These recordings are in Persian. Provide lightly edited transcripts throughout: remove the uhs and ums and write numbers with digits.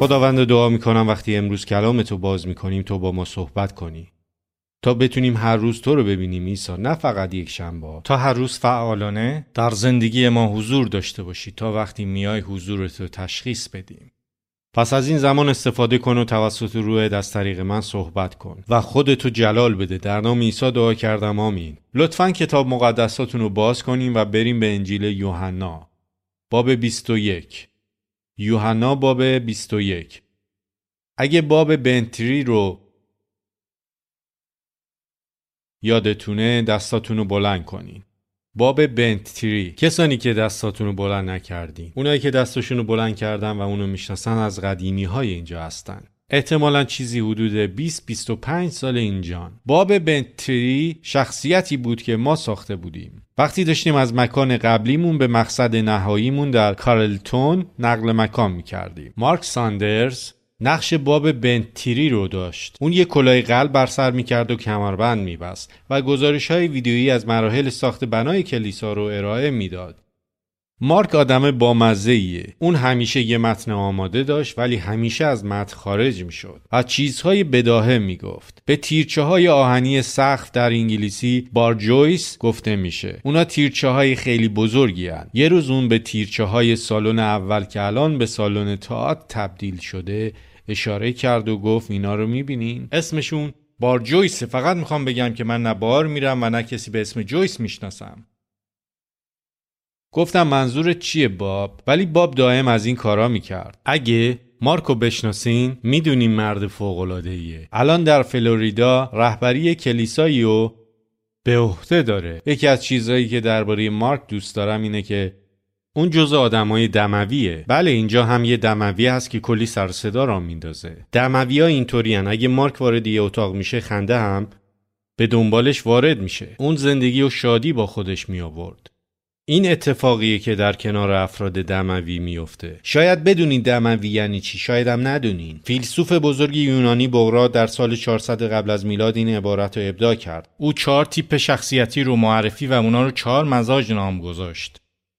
خداوند دعا میکنم وقتی امروز کلامتو باز میکنیم تو با ما صحبت کنی تا بتونیم هر روز تو رو ببینیم عیسی، نه فقط یک شنبه. تا هر روز فعالانه در زندگی ما حضور داشته باشی تا وقتی میای حضورتو تشخیص بدیم. پس از این زمان استفاده کن و توسط روحت از طریق من صحبت کن و خودتو جلال بده. در نام عیسی دعا کردم، آمین. لطفاً کتاب مقدساتون رو باز کنیم و بریم به انجیل یوحنا باب 21. یوحنا باب 21. اگه باب بنتری رو یادتونه دستاتون رو بلند کنین. باب بنتری. کسانی که دستاتون رو بلند نکردین، اونایی که دستاشون رو بلند کردن و اونو میشناسن از قدیمی های اینجا هستن. احتمالاً چیزی حدود 20-25 سال اینجان. باب بنتری شخصیتی بود که ما ساخته بودیم. وقتی داشتیم از مکان قبلیمون به مقصد نهاییمون در کارلتون نقل مکان میکردیم. مارک ساندرز نقش باب بنتری رو داشت. اون یه کلاه قلب بر سر میکرد و کمربند میبست و گزارش‌های ویدیویی از مراحل ساخت بنای کلیسا رو ارائه میداد. مارک آدم بامزه‌ایه. اون همیشه یه متن آماده داشت ولی همیشه از متن خارج میشد. از چیزهای بداهه میگفت. به تیرچه‌های آهنی سقف در انگلیسی بارجویس گفته میشه. اونا تیرچه‌های خیلی بزرگی هن. یه روز اون به تیرچه‌های سالن اول که الان به سالن تئاتر تبدیل شده اشاره کرد و گفت اینا رو میبینین؟ اسمشون بارجویسه. فقط میخوام بگم که من نه بار میرم و نه کسی به اسم جویس میشناسم. گفتم منظورت چیه باب؟ ولی باب دائم از این کارا میکرد. اگه مارکو بشناسین میدونین مرد فوق‌العاده‌ایه. الان در فلوریدا رهبری کلیسایی رو به عهده داره. یکی از چیزایی که درباره مارک دوست دارم اینه که اون جزء آدمای دمویه. بله اینجا هم یه دموی هست که کلی سر و صدا راه میندازه. دموی‌ها اینطورین، اگه مارک وارد یه اتاق میشه خنده هم به دنبالش وارد میشه. اون زندگی و شادی با خودش می آورد. این اتفاقیه که در کنار افراد دموی میفته. شاید بدونین دموی یعنی چی، شاید هم ندونین. فیلسوف بزرگ یونانی بقراط در سال 400 قبل از میلاد این عبارت رو ابداع کرد. او 4 تیپ شخصیتی رو معرفی و اونا رو 4 مزاج نام گذاشت.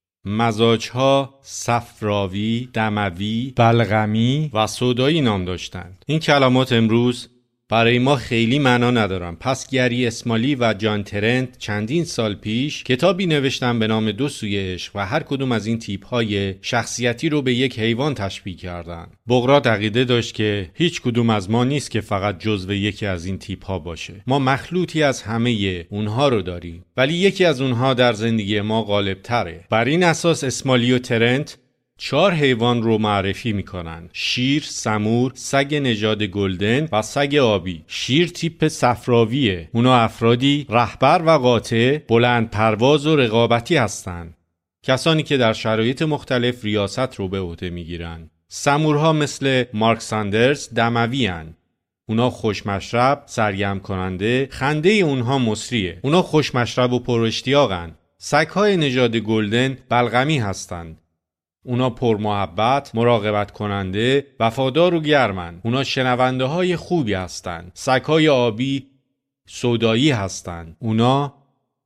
مزاجها صفراوی، دموی، بلغمی و سودایی نام داشتند. این کلمات امروز برای ما خیلی معنا ندارن. پس گری اسمالی و جان ترنت چندین سال پیش کتابی نوشتن به نام 2 سوی عشق و هر کدوم از این تیپ‌های شخصیتی رو به یک حیوان تشبیه کردن. بقراط عقیده داشت که هیچ کدوم از ما نیست که فقط جزو یکی از این تیپ‌ها باشه. ما مخلوطی از همه اونها رو داریم، ولی یکی از اونها در زندگی ما غالب‌تره. بر این اساس اسمالی و ترنت 4 حیوان رو معرفی میکنن: شیر، سمور، سگ نژاد گلدن و سگ آبی. شیر تیپ صفراویه. اونا افرادی رهبر و قاطع، بلند پرواز و رقابتی هستن. کسانی که در شرایط مختلف ریاست رو به عهده میگیرن. سمورها مثل مارک ساندرز دموی هن. اونا خوشمشرب، سرگرم کننده، خنده اونها مسریه. اونا خوشمشرب و پراشتیاقن. سگهای نژاد گلدن بلغمی هستن. اونا پرمحبت، مراقبت کننده، وفادار و گرمن. اونا شنونده های خوبی هستن. سگهای آبی سودایی هستن. اونا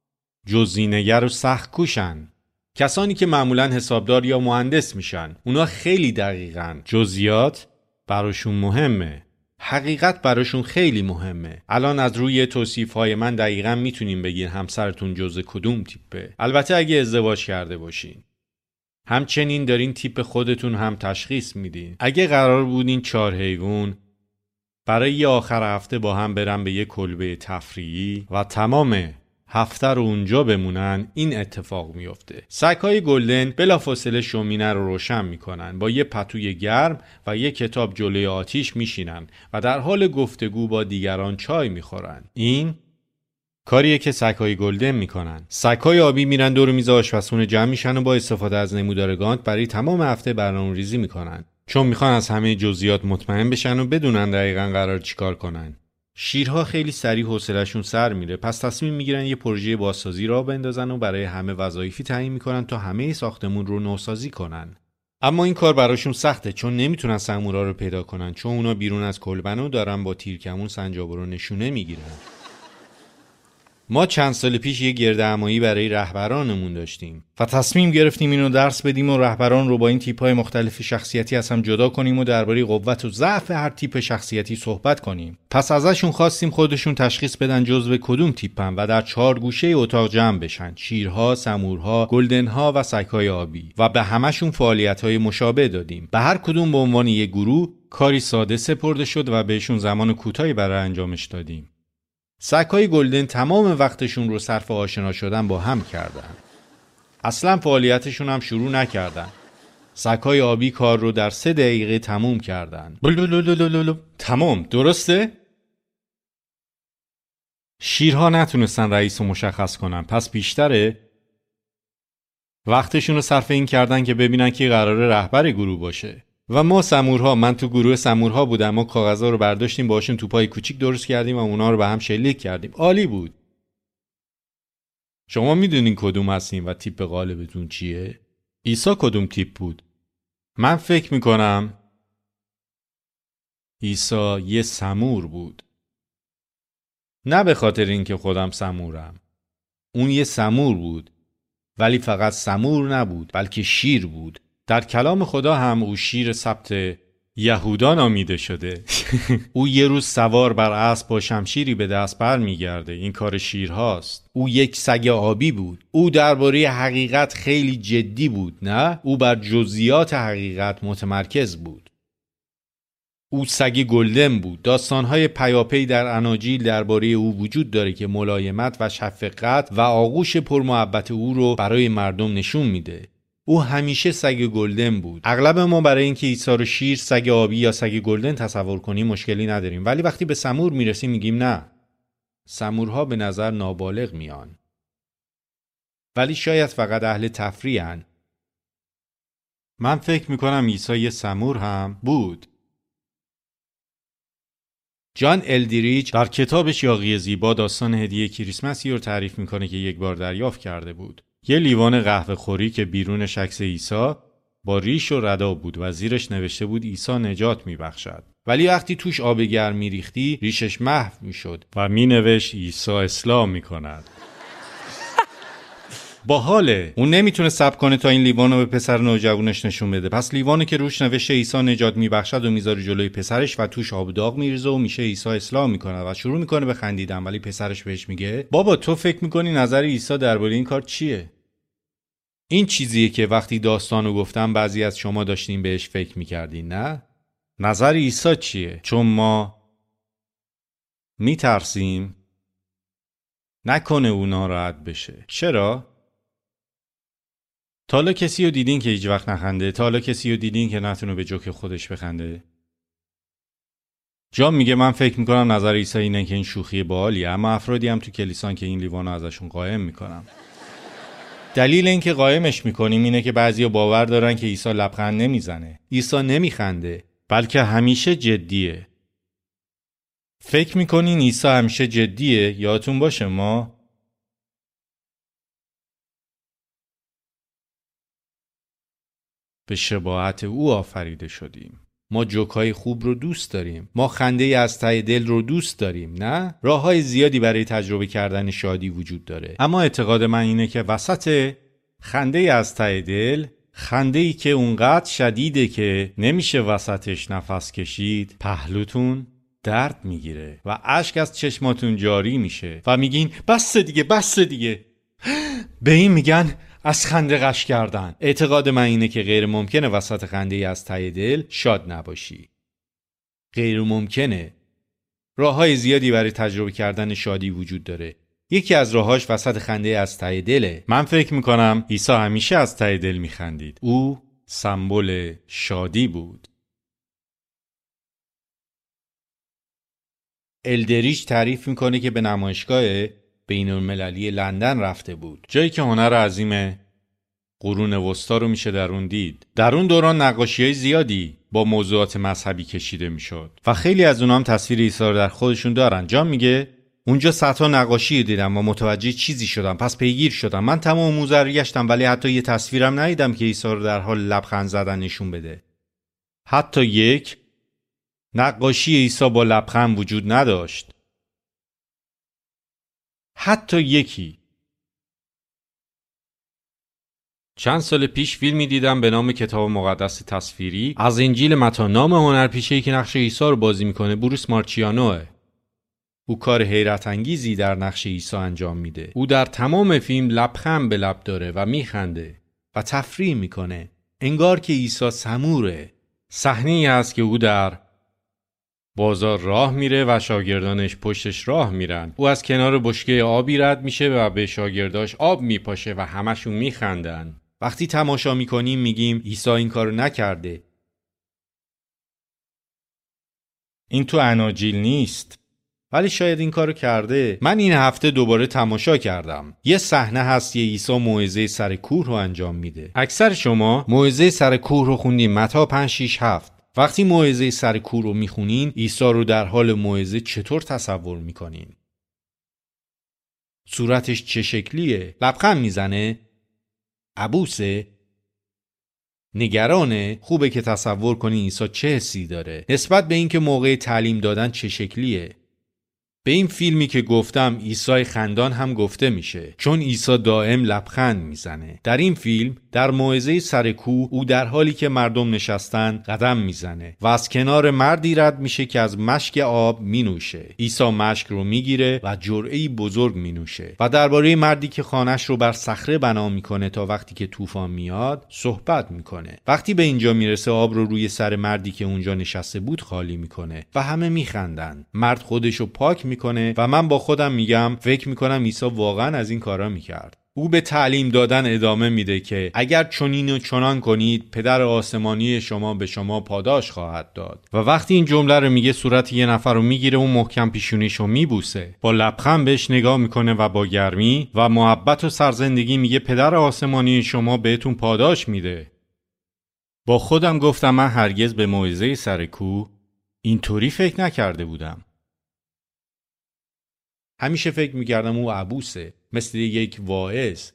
جزئی‌نگر و سخت کوشن. کسانی که معمولاً حسابدار یا مهندس میشن. اونا خیلی دقیقن. جزئیات براشون مهمه. حقیقت براشون خیلی مهمه. الان از روی توصیف‌های من دقیقاً میتونیم بگین همسرتون جزء کدوم تیپه. البته اگه ازدواج کرده باشین. همچنین دارین تیپ خودتون هم تشخیص میدین. اگه قرار بودین 4 حیوان برای یه آخر هفته با هم برن به یه کلبه تفریحی و تمام هفته رو اونجا بمونن، این اتفاق میفته. سگ‌های گلدن بلافاصله شومینه رو روشن میکنن، با یه پتوی گرم و یه کتاب جلوی آتیش میشینن و در حال گفتگو با دیگران چای میخورن. این کاریه که سگ‌های گلدن میکنن. سگ‌های آبی میرن دور میز آشپزخونه جمع میشن و با استفاده از نمودار گانت برای تمام هفته برنامه‌ریزی میکنن، چون میخوان از همه جزئیات مطمئن بشن و بدونن دقیقاً قرار چیکار کنن. شیرها خیلی سریع حوصله‌شون سر میره، پس تصمیم میگیرن یه پروژه بازسازی راه بندازن و برای همه وظایفی تعیین میکنن تا همه ساختمون رو نوسازی کنن. اما این کار براشون سخته، چون نمیتونن سمورا رو پیدا کنن، چون اونا بیرون از کلبن و دارن با تیرکمون سنجابر رو نشونه میگیرن. ما چند سال پیش یه گردهمایی برای رهبرانمون داشتیم و تصمیم گرفتیم اینو درس بدیم و رهبران رو با این تیپ‌های مختلف شخصیتی از هم جدا کنیم و درباره قوت و ضعف هر تیپ شخصیتی صحبت کنیم. پس ازشون خواستیم خودشون تشخیص بدن جزو کدوم تیپن و در 4 گوشه اتاق جمع بشن: شیرها، سمورها، گلدنها و سگ‌های آبی، و به همشون فعالیت‌های مشابه دادیم. به هر کدوم به عنوان یک گروه کاری ساده سپرده شد و بهشون زمان کوتاهی برای انجامش دادیم. سگ‌های گلدن تمام وقتشون رو صرف آشنا شدن با هم کردن. اصلا فعالیتشون هم شروع نکردن. سگ‌های آبی کار رو در 3 دقیقه تموم کردن. تمام، درسته؟ شیرها نتونستن رئیس رو مشخص کنن، پس بیشتره وقتشون رو صرف این کردن که ببینن کی قراره رهبر گروه باشه. و ما سمورها، من تو گروه سمورها بودم، ما کاغذها رو برداشتیم باشون توپای کوچیک درست کردیم و اونا رو به هم شلیک کردیم. عالی بود. شما میدونین کدوم هستین و تیپ غالبتون چیه؟ عیسی کدوم تیپ بود؟ من فکر میکنم عیسی یه سمور بود. نه به خاطر اینکه خودم سمورم. اون یه سمور بود، ولی فقط سمور نبود بلکه شیر بود. در کلام خدا هم او شیر سبت یهودا نامیده شده. او یه روز سوار بر اسب با شمشیری به دست بر میگرده. این کار شیرهاست. او یک سگ آبی بود. او درباره حقیقت خیلی جدی بود. نه، او بر جزئیات حقیقت متمرکز بود. او سگ گلدن بود. داستانهای پیاپی در اناجیل درباره او وجود داره که ملایمت و شفقت و آغوش پرمحبت او رو برای مردم نشون میده. او همیشه سگ گلدن بود. اغلب ما برای اینکه عیسی رو شیر، سگ آبی یا سگ گلدن تصور کنیم مشکلی نداریم، ولی وقتی به سمور میرسیم میگیم نه. سمورها به نظر نابالغ میان، ولی شاید فقط اهل تفریحن. من فکر میکنم عیسی یه سمور هم بود. جان الدریچ در کتابش یاغی زیبا داستان هدیه کریسمسی رو تعریف میکنه که یک بار دریافت کرده بود. یه لیوان قهوه خوری که بیرونش عکس عیسی با ریش و ردا بود و زیرش نوشته بود عیسی نجات میبخشد. ولی وقتی توش آب گرم میریختی ریشش محو میشد و مینوشت عیسی اصلاح میکند. باحاله. اون نمیتونه صبر کنه تا این لیوانو به پسر نوجوانش نشون بده. پس لیوانو که روش نوشته عیسی نجات میبخشد و میذاره جلوی پسرش و توش آب داغ میریزه و میشه عیسی اصلاح میکنه و شروع میکنه به خندیدن، ولی پسرش بهش میگه بابا تو فکر میکنی نظر عیسی درباره این کار چیه؟ این چیزیه که وقتی داستانو گفتم بعضی از شما داشتین بهش فکر میکردین، نه؟ نظر عیسی چیه؟ چون ما میترسیم نکنه اون ناراحت بشه. چرا؟ تا حالا کسی رو دیدین که هیچ وقت نخنده؟ تا حالا کسی رو دیدین که نتونه به جوک خودش بخنده؟ جان میگه من فکر میکنم نظر عیسی اینه که این شوخی باحالیه، اما افرادی هم تو کلیسان که این لیوانو ازشون قایم میکنم. دلیل این که قایمش میکنیم اینه که بعضیا باور دارن که عیسی لبخند نمیزنه. عیسی نمیخنده، بلکه همیشه جدیه. فکر میکنین عیسی همیشه جدیه؟ یادتون باشه ما به شباهت او آفریده شدیم. ما جوکای خوب رو دوست داریم. ما خنده از ته دل رو دوست داریم، نه؟ راه‌های زیادی برای تجربه کردن شادی وجود داره، اما اعتقاد من اینه که وسط خنده از ته دل، خنده‌ای که اونقدر شدیده که نمیشه وسطش نفس کشید، پهلوتون درد میگیره و اشک از چشماتون جاری میشه و میگین بس دیگه، بس دیگه. به این میگن از خنده غش کردن. اعتقاد من اینه که غیر ممکنه وسط خنده از ته دل شاد نباشی. غیر ممکنه. راه‌های زیادی برای تجربه کردن شادی وجود داره. یکی از راهاش وسط خنده از ته دله. من فکر میکنم عیسی همیشه از ته دل میخندید. او سمبل شادی بود. الدریچ تعریف میکنه که به نمایشگاه بین‌المللی لندن رفته بود، جایی که هنر عظیم قرون وسطا رو میشه در اون دید. در اون دوران نقاشی‌های زیادی با موضوعات مذهبی کشیده میشد و خیلی از اونها هم تصویر عیسی رو در خودشون دارن. جان میگه اونجا صدها نقاشی دیدم و متوجه چیزی شدم، پس پیگیر شدم. من تمام موزه رو گشتم ولی حتی یه تصویرم ندیدم که عیسی رو در حال لبخند زدن نشون بده. حتی یک نقاشی عیسی با لبخند وجود نداشت. حتی یکی. چند سال پیش فیلمی دیدم به نام کتاب مقدس تصویری از انجیل متی. نام هنرپیشه‌ای که نقش عیسی رو بازی میکنه بروس مارچیانوه. او کار حیرت انگیزی در نقش عیسی انجام میده. او در تمام فیلم لبخند به لب داره و میخنده و تفریح میکنه، انگار که عیسی سموره. صحنه‌ای هست که او در بازار راه میره و شاگردانش پشتش راه میرن. او از کنار بشکه آبی رد میشه و به شاگرداش آب میپاشه و همشون میخندن. وقتی تماشا میکنیم میگیم عیسی این کارو نکرده. این تو اناجیل نیست. ولی شاید این کارو کرده. من این هفته دوباره تماشا کردم. یه صحنه هست یه عیسی موعظه سر کوه رو انجام میده. اکثر شما موعظه سر کوه رو خوندین، متی 5 6 7. وقتی موعظه سر کوه رو میخونین، عیسی رو در حال موعظه چطور تصور میکنین؟ صورتش چه شکلیه؟ لبخند میزنه؟ عبوسه؟ نگرانه؟ خوبه که تصور کنین عیسی چه حسی داره نسبت به اینکه موقع تعلیم دادن چه شکلیه. به این فیلمی که گفتم عیسی خندان هم گفته میشه، چون عیسی دائم لبخند میزنه. در این فیلم در موعظه سر کوه او در حالی که مردم نشستن قدم میزنه و از کنار مردی رد میشه که از مشک آب مینوشه. عیسی مشک رو میگیره و جرعه‌ای بزرگ مینوشه و درباره مردی که خانش رو بر صخره بنا میکنه تا وقتی که طوفان میاد صحبت میکنه. وقتی به اینجا میرسه آب رو روی سر مردی که اونجا نشسته بود خالی میکنه و همه میخندن. مرد خودشو پاک میکنه و من با خودم میگم فکر میکنم عیسی واقعا از این کارا میکرد. او به تعلیم دادن ادامه میده که اگر چنین و چنان کنید پدر آسمانی شما به شما پاداش خواهد داد. و وقتی این جمله رو میگه صورت یه نفر رو میگیره و محکم پیشونیشو میبوسه. با لبخند بهش نگاه میکنه و با گرمی و محبت و سرزندگی میگه پدر آسمانی شما بهتون پاداش میده. با خودم گفتم من هرگز به موعظه سر کوه اینطوری فکر نکرده بودم. همیشه فکر میکردم او عبوسه، مثل یک واعظ.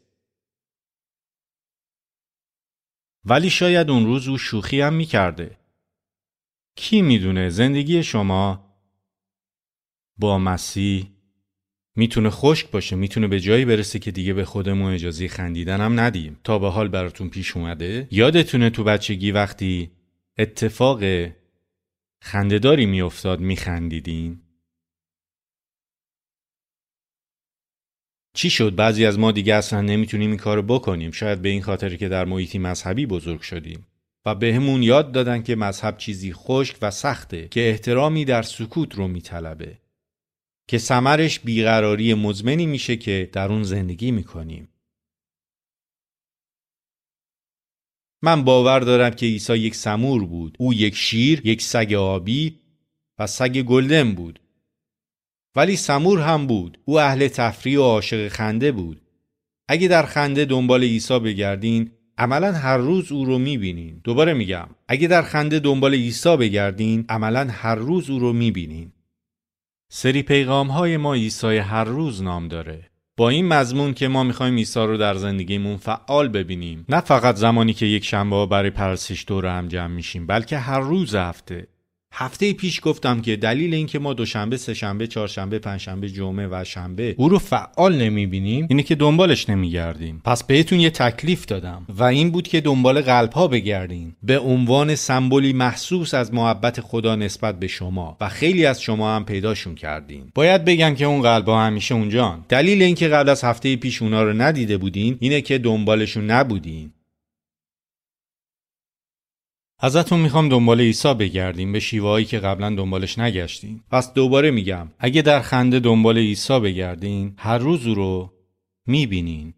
ولی شاید اون روز او شوخی هم میکرده. کی میدونه زندگی شما با مسیح میتونه خشک باشه، میتونه به جایی برسه که دیگه به خودمون اجازه خندیدن هم ندیم. تا به حال براتون پیش اومده؟ یادتونه تو بچگی وقتی اتفاق خنده‌داری میافتاد میخندیدین؟ چی شد بعضی از ما دیگه اصلا نمیتونیم این کارو بکنیم؟ شاید به این خاطر که در محیطی مذهبی بزرگ شدیم و بهمون یاد دادن که مذهب چیزی خشک و سخته که احترامی در سکوت رو میطلبه، که ثمرش بیقراری مزمنی میشه که در اون زندگی میکنیم. من باور دارم که عیسی یک سمور بود. او یک شیر، یک سگ آبی و سگ گلدن بود. ولی سمور هم بود. او اهل تفریح و عاشق خنده بود. اگه در خنده دنبال عیسی بگردین، عملاً هر روز او رو میبینین. دوباره میگم، اگه در خنده دنبال عیسی بگردین، عملاً هر روز او رو میبینین. سری پیغام‌های ما عیسی هر روز نام داره. با این مضمون که ما میخوایم عیسی رو در زندگیمون فعال ببینیم، نه فقط زمانی که یک شنبه برای پرستش دور هم جمع میشیم، بلکه هر روز هفته پیش گفتم که دلیل این که ما دوشنبه، سه‌شنبه، چهارشنبه، پنجشنبه، جمعه و شنبه او رو فعال نمیبینیم اینه که دنبالش نمیگردیم. پس بهتون یه تکلیف دادم و این بود که دنبال قلب‌ها بگردین، به عنوان سمبولی محسوس از محبت خدا نسبت به شما، و خیلی از شما هم پیداشون کردین. باید بگم که اون قلب‌ها همیشه اونجان. دلیل این که قبل از هفته پیش اونا رو ندیده بودین اینه که دنبالشون نبودین. ازتون میخوام دنبال عیسی بگردیم به شیوهایی که قبلا دنبالش نگشتین. پس دوباره میگم، اگه در خنده دنبال عیسی بگردین، هر روز او رو میبینین.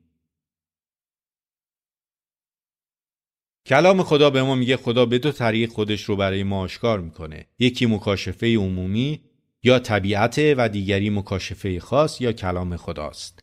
کلام خدا به ما میگه خدا به دو طریق خودش رو برای ما آشکار میکنه. یکی مکاشفه عمومی یا طبیعت و دیگری مکاشفه خاص یا کلام خداست.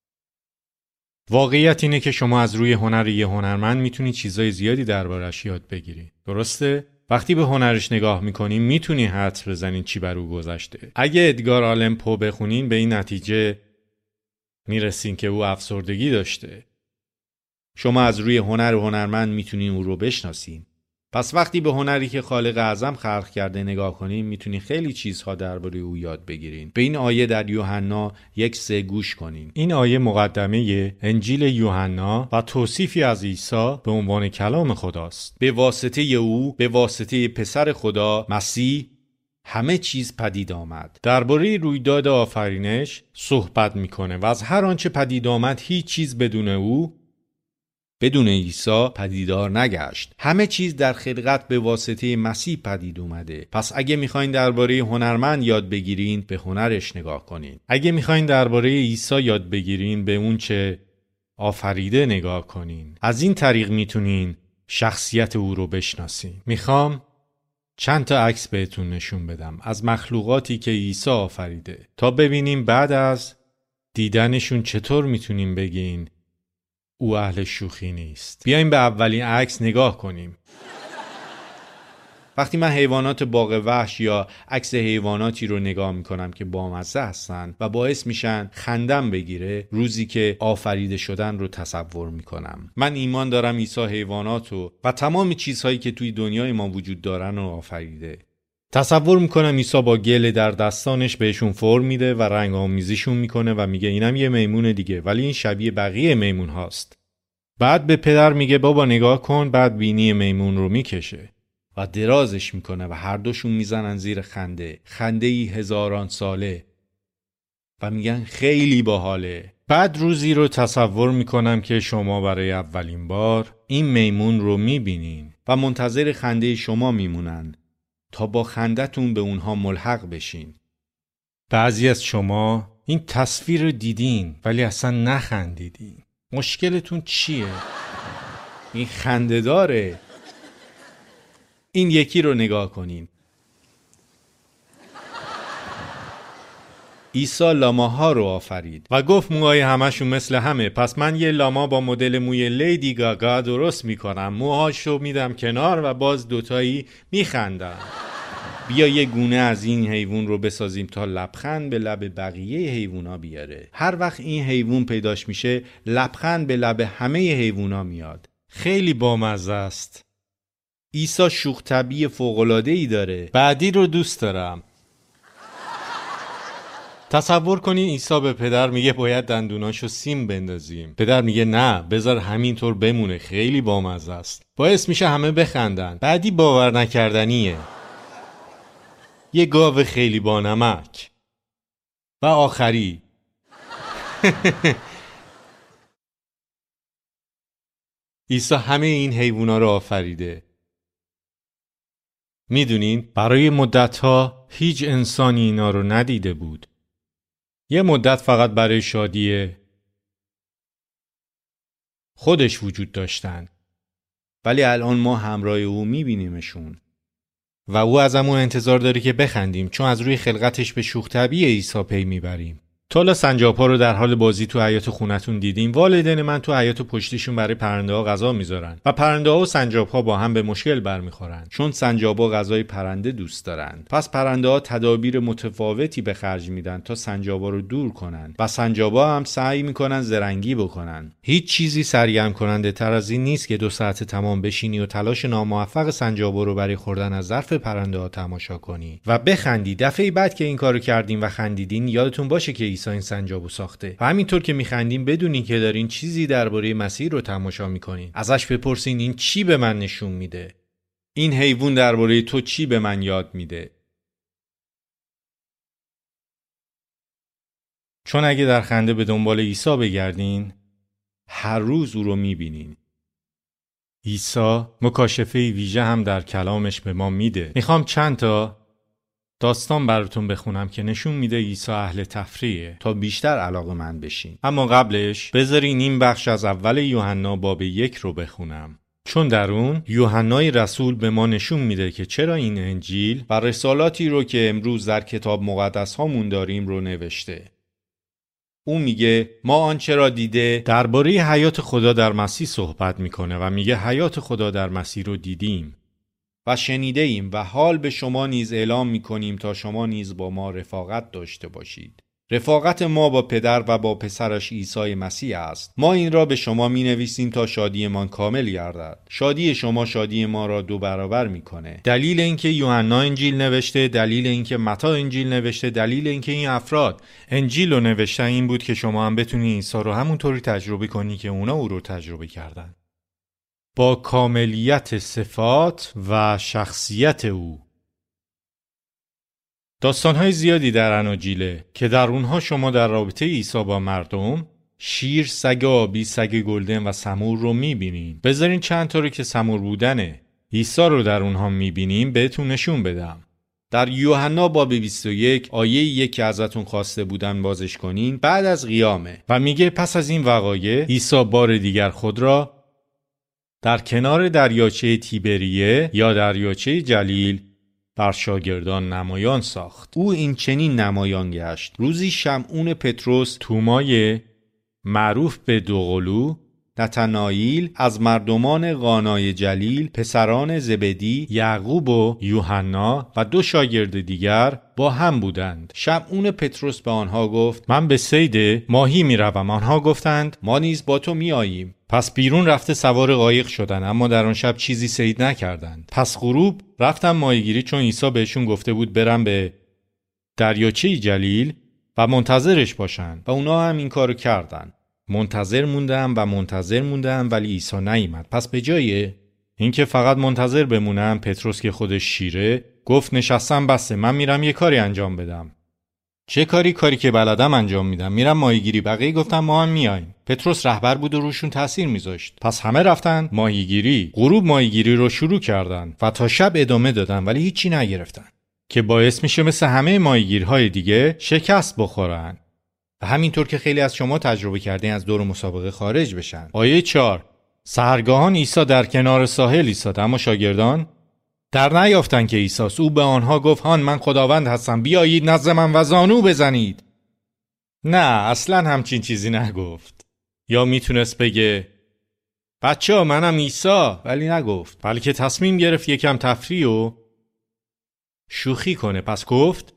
واقعیت اینه که شما از روی هنر یه هنرمند میتونی چیزای زیادی دربارش یاد بگیری. درسته؟ وقتی به هنرش نگاه میکنین میتونی حدس بزنین چی بر او گذشته. اگه ادگار آلن پو بخونین به این نتیجه میرسین که او افسردگی داشته. شما از روی هنر و هنرمند میتونین او رو بشناسین. پس وقتی به هنری که خالق اعظم خلق کرده نگاه کنین میتونین خیلی چیزها درباره او یاد بگیرین. به این آیه در یوحنا 1:3 گوش کنین. این آیه مقدمه انجیل یوحنا و توصیفی از عیسی به عنوان کلام خداست. به واسطه او، به واسطه پسر خدا مسیح همه چیز پدید آمد. درباره رویداد آفرینش صحبت میکنه و از هر آنچه پدید آمد هیچ چیز بدون او، بدون عیسی پدیدار نگشت. همه چیز در خلقت به واسطه مسیح پدید اومده. پس اگه میخواین درباره هنرمند یاد بگیرین به هنرش نگاه کنین. اگه میخواین درباره عیسی یاد بگیرین به اون چه آفریده نگاه کنین. از این طریق میتونین شخصیت او رو بشناسین. میخوام چند تا عکس بهتون نشون بدم از مخلوقاتی که عیسی آفریده تا ببینیم بعد از دیدنشون چطور میتونیم بگین او اهل شوخی نیست. بیایم به اولین عکس نگاه کنیم. وقتی من حیوانات باغ وحش یا عکس حیواناتی رو نگاه میکنم که بامزه هستن و باعث میشن خندم بگیره، روزی که آفریده شدن رو تصور میکنم. من ایمان دارم عیسی حیواناتو و تمام چیزهایی که توی دنیای ما وجود دارن رو آفریده. تصور میکنم عیسی با گل در دستانش بهشون فرم میده و رنگ آمیزیشون میکنه و میگه اینم یه میمون دیگه ولی این شبیه بقیه میمون هاست. بعد به پدر میگه بابا نگاه کن، بعد بینی میمون رو میکشه و درازش میکنه و هر دوشون میزنن زیر خنده‌ای هزاران ساله و میگن خیلی باحاله. بعد روزی رو تصور میکنم که شما برای اولین بار این میمون رو میبینین و منتظر خنده شما میمونن تا با خندتون به اونها ملحق بشین. بعضی از شما این تصویر رو دیدین ولی اصلا نخندیدین. مشکلتون چیه؟ این خنده داره. این یکی رو نگاه کنین. عیسی لاماها رو آفرید و گفت موهای همشون مثل همه، پس من یه لاما با مدل موی لیدی گاگا درست میکنم. موهاشو میدم کنار و باز دوتایی میخندم. بیا یه گونه از این حیوان رو بسازیم تا لبخند به لب بقیه حیوونا بیاره. هر وقت این حیوان پیداش میشه لبخند به لب همه حیوونا میاد. خیلی بامزه است. عیسی شوخ طبعی فوق‌العاده‌ای داره. بعدی رو دوست دارم. تصور کنین عیسی به پدر میگه باید دندوناشو سیم بندازیم. پدر میگه نه، بذار همینطور بمونه، خیلی بامزه است. باعث میشه همه بخندن. بعدی باور نکردنیه. یه گاو خیلی بانمک. و آخری عیسی همه این حیوونا رو آفریده. میدونین برای مدت‌ها هیچ انسانی اینا رو ندیده بود. یه مدت فقط برای شادی خودش وجود داشتن. ولی الان ما همراه او میبینیمشون. و او ازمون انتظار داره که بخندیم چون از روی خلقتش به شوخ طبعی عیسی پی میبریم. تا سنجاب‌ها رو در حال بازی تو حیاط خونتون دیدیم. والدین من تو حیاط پشتیشون برای پرنده‌ها غذا میذارن و پرنده‌ها و سنجاب‌ها با هم به مشکل برمیخورن چون سنجاب‌ها غذای پرنده دوست دارن. پس پرنده‌ها تدابیر متفاوتی به خرج میدن تا سنجاب‌ها رو دور کنن و سنجاب‌ها هم سعی میکنن زرنگی بکنن. هیچ چیزی سرگرم کننده تر از این نیست که 2 ساعت تمام بشینی و تلاش ناموفق سنجاب‌ها رو برای خوردن از ظرف پرنده‌ها تماشا کنی و بخندی. دفعه بعد که این کارو کردین و خندیدین یادتون باشه که عیسی این سنجابو ساخته و همینطور که میخندین بدونین که دارین چیزی درباره مسیح رو تماشا میکنین. ازش بپرسین این چی به من نشون میده؟ این حیوان درباره تو چی به من یاد میده؟ چون اگه در خنده به دنبال عیسی بگردین هر روز او رو میبینین. عیسی مکاشفه ویژه هم در کلامش به ما میده. میخوام چند تا داستان براتون بخونم که نشون میده عیسی اهل تفریحه تا بیشتر علاقه‌مند بشین. اما قبلش بذارین این بخش از اول یوحنا باب 1 رو بخونم. چون در اون یوحنای رسول به ما نشون میده که چرا این انجیل و رسالاتی رو که امروز در کتاب مقدس هامون داریم رو نوشته. اون میگه ما آنچه را دیده درباره حیات خدا در مسیح صحبت میکنه و میگه حیات خدا در مسیح رو دیدیم و شنیده ایم و حال به شما نیز اعلام میکنیم تا شما نیز با ما رفاقت داشته باشید. رفاقت ما با پدر و با پسرش عیسی مسیح است. ما این را به شما می نویسیم تا شادیمان کامل گردد. شادی شما شادی ما را 2 برابر میکنه. دلیل اینکه یوحنا انجیل نوشته، دلیل اینکه متی انجیل نوشته، دلیل اینکه این افراد انجیل رو نوشتن این بود که شما هم بتونی عیسی رو همونطوری تجربه کنی که اونا او رو تجربه کردن. با کاملیت صفات و شخصیت او. داستان‌های زیادی در اناجیله که در اونها شما در رابطه عیسی با مردم شیر، سگ آبی، سگ گلدن و سمور رو می‌بینین. بذارین چند تا رو که سمور بودنه عیسی رو در اونها می‌بینیم بهتون نشون بدم. در یوحنا باب 21 آیه 1 که ازتون خواسته بودن بازش کنین بعد از قیامه و میگه پس از این وقایع عیسی بار دیگر خود را در کنار دریاچه تیبریه یا دریاچه جلیل بر شاگردان نمایان ساخت. او این چنین نمایان گشت: روزی شمعون پتروس، تومای معروف به دوقلو، نتنائیل از مردمان قانای جلیل، پسران زبدی، یعقوب و یوحنا و 2 شاگرد دیگر با هم بودند. شمعون پتروس به آنها گفت: من به صید ماهی می روم. آنها گفتند: ما نیز با تو می آییم. پس بیرون رفته سوار قایق شدند، اما در آن شب چیزی صید نکردند. پس غروب رفتن ماهیگیری، چون عیسی بهشون گفته بود برن به دریاچه جلیل و منتظرش باشن و اونا هم این کارو کردن. منتظر موندن ولی عیسی نیامد. پس به جای اینکه فقط منتظر بمونن، پتروس که خودش شیره گفت نشستم بسه، من میرم یه کاری انجام بدم. چه کاری؟ کاری که بلدم انجام میدم، میرم ماهیگیری. بقیه گفتن ما هم میایم. پتروس رهبر بود و روشون تاثیر میذاشت. پس همه رفتن ماهیگیری. غروب ماهیگیری رو شروع کردن و تا شب ادامه دادن ولی هیچی نگرفتن، که باعث میشه مثل همه ماهیگیرهای دیگه شکست بخورن و همینطور که خیلی از شما تجربه کردین از دور مسابقه خارج بشن. آیه 4: سحرگاهان عیسی در کنار ساحل ایستاد، اما شاگردان در نیافتند که عیسی است. او به آنها گفت: هان من خداوند هستم، بیایید نزد من و زانو بزنید. نه، اصلا همچین چیزی نگفت. یا میتونست بگه بچه‌ها منم عیسی، ولی نگفت، بلکه تصمیم گرفت یکم تفریح و شوخی کنه. پس گفت: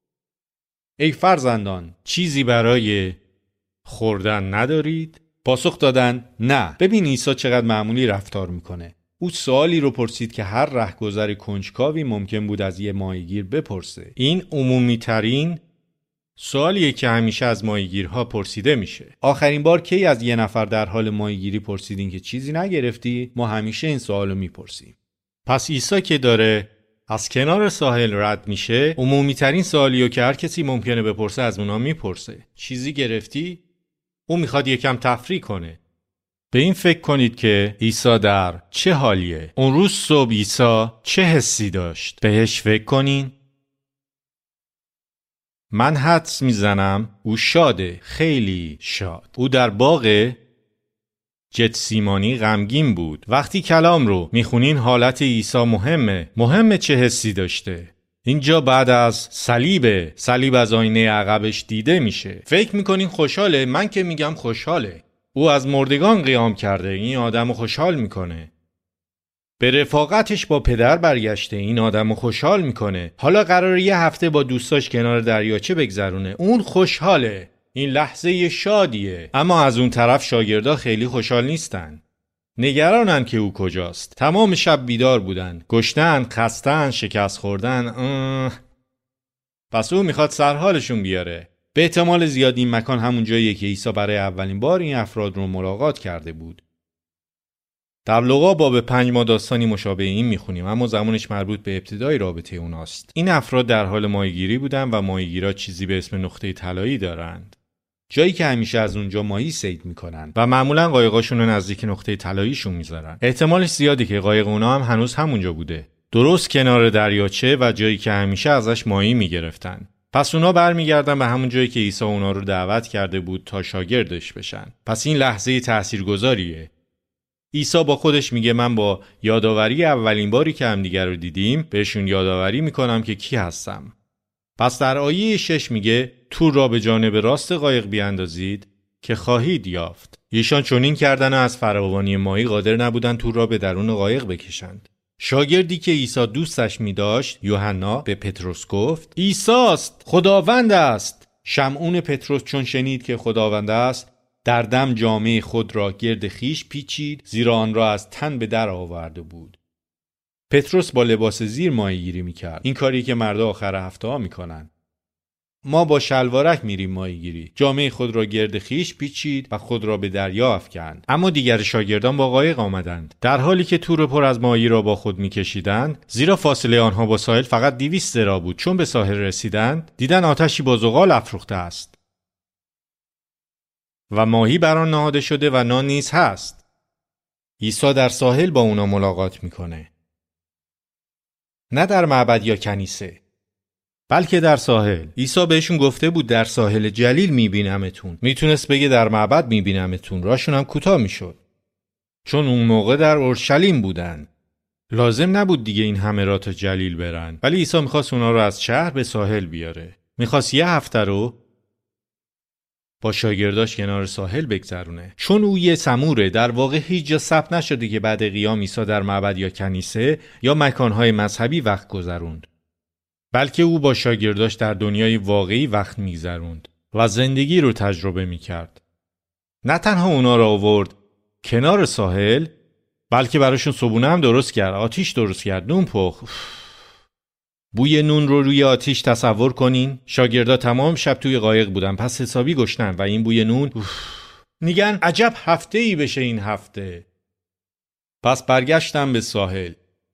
ای فرزندان، چیزی برای خوردن ندارید؟ پاسخ دادن نه. ببین عیسی چقدر معمولی رفتار میکنه. او سوالی رو پرسید که هر رهگذر کنجکاوی ممکن بود از یه ماهیگیر بپرسه. این عمومی ترین سوالیه که همیشه از ماهیگیرها پرسیده میشه. آخرین بار کی از یه نفر در حال ماهیگیری پرسیدین که چیزی نگرفتی؟ ما همیشه این سوالو میپرسیم. پس عیسی که داره از کنار ساحل رد میشه، عمومی ترین سوالیو که هر کسی ممکنه بپرسه از اونا میپرسه: چیزی گرفتی؟ او میخواد یکم تفریح کنه. به این فکر کنید که عیسی در چه حالیه. اون روز صبح عیسی چه حسی داشت؟ بهش فکر کنین. من حدس میزنم او شاده، خیلی شاد. او در باغ گتسیمانی غمگین بود. وقتی کلام رو میخونین حالت عیسی مهمه چه حسی داشته. اینجا بعد از صلیب از آینه عقبش دیده میشه. فکر میکنین خوشحاله؟ من که میگم خوشحاله. او از مردگان قیام کرده، این آدمو خوشحال میکنه. به رفاقتش با پدر برگشته، این آدمو خوشحال میکنه. حالا قراره یه هفته با دوستاش کنار دریاچه بگذرونه، اون خوشحاله. این لحظه شادیه. اما از اون طرف شاگردا خیلی خوشحال نیستن. نگرانن که او کجاست. تمام شب بیدار بودن، گشنن، خستن، شکست خوردن. پس او میخواد سرحالشون بیاره. به احتمال زیاد این مکان همون جاییه که عیسی برای اولین بار این افراد رو ملاقات کرده بود. در لوقا باب 5 ما داستانی مشابه این میخونیم، اما زمانش مربوط به ابتدای رابطه اوناست. این افراد در حال ماهیگیری بودن و ماهیگیرا چیزی به اسم نقطه طلایی دارند. جایی که همیشه از اونجا ماهی صید میکنن و معمولا قایقاشون رو نزدیک نقطه طلاییشون میذارن. احتمالش زیاده که قایق اونا هم هنوز همونجا بوده، درست کنار دریاچه و جایی که همیشه ازش ماهی میگرفتن. پس اونا برمیگردن به همون جایی که عیسی اونا رو دعوت کرده بود تا شاگردش بشن. پس این لحظه تاثیرگذاریه. عیسی با خودش میگه من با یادآوری اولین باری که همدیگر رو دیدیم بهشون یادآوری میکنم که کی هستم. پس در آیه 6 میگه تور را به جانب راست قایق بیاندازید که خواهید یافت. ایشان چنین کردن و از فراوانی ماهی قادر نبودن تور را به درون قایق بکشند. شاگردی که عیسی دوستش می‌داشت، یوحنا، به پتروس گفت: عیسی است، خداوند است. شمعون پتروس چون شنید که خداوند است، در دم جامه خود را گرد خیش پیچید، زیرا آن را از تن به در آورده بود. پتروس با لباس زیر ماهیگیری میکرد. این کاری که مردا آخر هفته ها میکنن. ما با شلوارک میریم ماهیگیری. جامه خود را گرد خیش پیچید و خود را به دریا افکند. اما دیگر شاگردان با قایق آمدند، در حالی که تور پر از ماهی را با خود میکشیدند، زیرا فاصله آنها با ساحل فقط 200 ذراع بود. چون به ساحل رسیدند، دیدند آتشی با زغال افروخته است و ماهی بر آن نهاده شده و نان نیز هست. عیسی در ساحل با اونا ملاقات میکنه، نه در معبد یا کنیسه، بلکه در ساحل. عیسی بهشون گفته بود در ساحل جلیل میبینمتون. میتونست بگه در معبد میبینمتون، راشون هم کوتاه میشد، چون اون موقع در اورشلیم بودن. لازم نبود دیگه این همه را تا جلیل برن، ولی عیسی میخواست اونا رو از شهر به ساحل بیاره. میخواست یه هفته رو با شاگرداش کنار ساحل بگذرونه. چون او یه سموره، در واقع هیچ جا ثبت نشده که بعد قیام عیسی در معبد یا کنیسه یا مکانهای مذهبی وقت گذروند، بلکه او با شاگرداش در دنیای واقعی وقت میگذروند و زندگی رو تجربه میکرد. نه تنها اونا را آورد کنار ساحل، بلکه براشون صبونه هم درست کرد، آتیش درست کرد، نون پخت. بوی نون رو روی آتیش تصور کنین. شاگردا تمام شب توی قایق بودن، پس حسابی گشنن و این بوی نون میگن عجب هفته‌ای بشه این هفته. پس برگشتن به ساحل.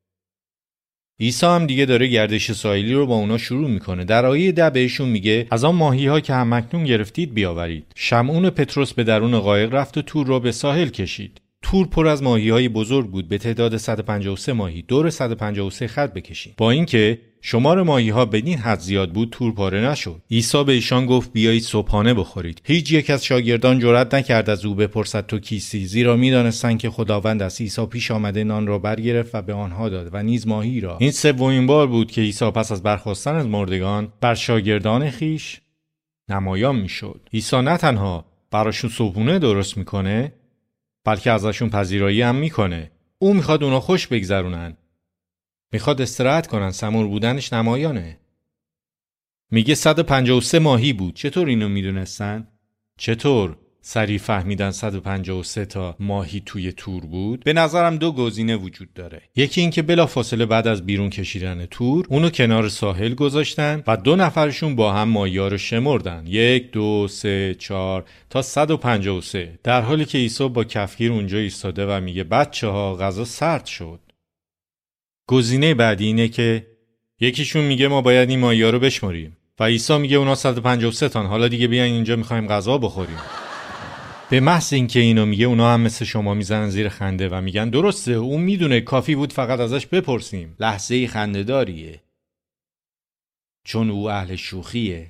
عیسی هم دیگه داره گردش ساحلی رو با اونا شروع میکنه. در آیه 10 بهشون میگه از آن ماهی‌ها که همکنون گرفتید بیاورید. شمعون پتروس به درون قایق رفت و تور رو به ساحل کشید. تور پر از ماهی‌های بزرگ بود، به تعداد 153 ماهی. دور 153 خط بکشید. با اینکه شمار ماهی‌ها بدین حد زیاد بود، تور پاره نشد. عیسی به ایشان گفت بیایید صبحانه بخورید. هیچ یک از شاگردان جرئت نکرد از او بپرسد تو کیستی، زیرا می‌دانستند که خداوند است. عیسی پیش آمده نان را برگرفت و به آنها داد و نیز ماهی را. این سومین بار بود که عیسی پس از برخاستن از مردگان بر شاگردان خیش نمایان میشد. عیسی نه تنها براشون صبحونه درست میکنه، بلکه ازشون پذیرایی هم میکنه. او میخواد اونا خوش بگذرونن، میخواد استراحت کنن. سمور بودنش نمایانه. میگه 153 ماهی بود. چطور اینو میدونستن؟ چطور سریع فهمیدن 153 تا ماهی توی تور بود؟ به نظرم 2 گزینه وجود داره. یکی این که بلافاصله بعد از بیرون کشیدن تور اونو کنار ساحل گذاشتن و 2 نفرشون با هم ماهی‌ها رو شمردن. 1 2 3 4 تا 153، در حالی که عیسی با کفگیر اونجا ایستاده و میگه بچه‌ها غذا سرد شد. گزینه بعدی اینه که یکیشون میگه ما باید این ماهی‌ها رو بشمریم و عیسی میگه اونا 153 تان، حالا دیگه بیاین اینجا میخوایم غذا بخوریم. به محض اینکه اینو میگه اونا هم مثل شما میزنن زیر خنده و میگن درسته، اون میدونه، کافی بود فقط ازش بپرسیم. لحظه خنده‌داریه، چون او اهل شوخیه.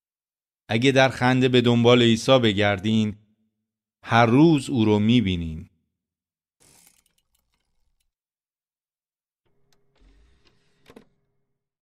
اگه در خنده به دنبال عیسی بگردین، هر روز او رو میبینین.